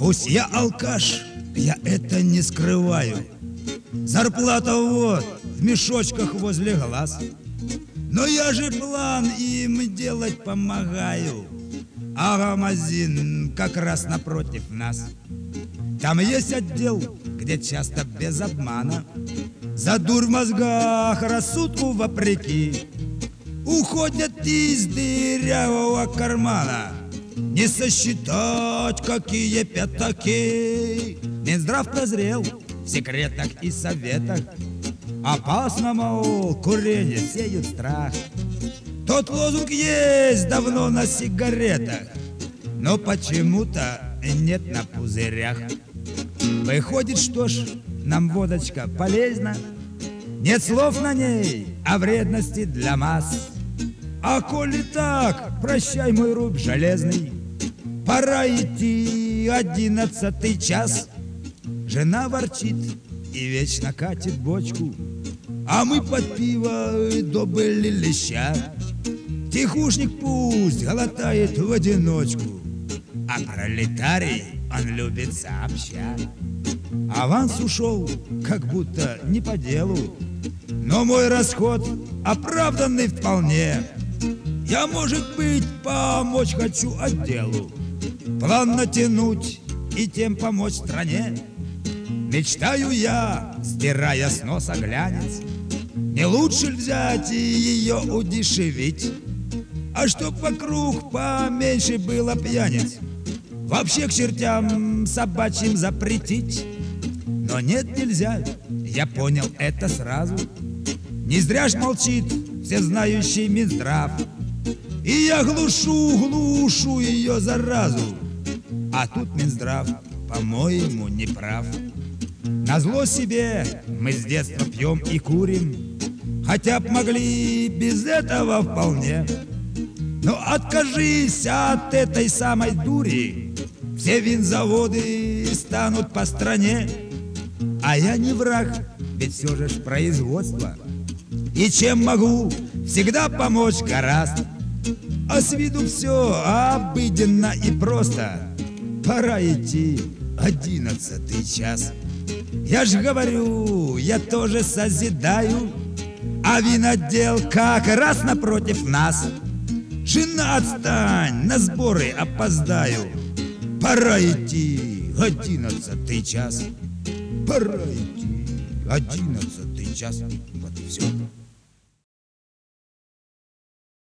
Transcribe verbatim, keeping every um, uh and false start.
Пусть я алкаш, я это не скрываю. Зарплата вот в мешочках возле глаз. Но я же план им делать помогаю. А магазин как раз напротив нас. Там есть отдел, где часто без обмана за дурь в мозгах, рассудку вопреки, уходят из дырявого кармана. Не сосчитать, какие пятаки. Минздрав прозрел в секретах и советах. Опасно, мол, курение сеют страх. Тот лозунг есть давно на сигаретах, но почему-то нет на пузырях. Выходит, что ж, нам водочка полезна. Нет слов на ней о вредности для масс. А коли так, прощай, мой руб железный, пора идти, одиннадцатый час. Жена ворчит и вечно катит бочку, а мы под пиво добыли леща. Тихушник пусть глотает в одиночку, а пролетарий, он любит сообща. Аванс ушел, как будто не по делу, но мой расход оправданный вполне. Я, может быть, помочь хочу отделу, план натянуть и тем помочь стране. Мечтаю я, стирая с носа глянец, не лучше ли взять и ее удешевить? А чтоб вокруг поменьше было пьяниц, вообще к чертям собачьим запретить. Но нет, нельзя, я понял это сразу. Не зря ж молчит всезнающий Минздрав, и я глушу, глушу ее заразу. А тут Минздрав, по-моему, не прав. Назло себе мы с детства пьем и курим, хотя б могли без этого вполне. Но откажись от этой самой дури, все винзаводы станут по стране. А я не враг, ведь все же ж производство, и чем могу, всегда помочь гораздо. А с виду все обыденно и просто. Пора идти, одиннадцатый час. Я ж говорю, я тоже созидаю, а винодел как раз напротив нас. Жена, отстань, на сборы опоздаю. Пора идти, одиннадцатый час. Пора идти, одиннадцатый час. Вот и все.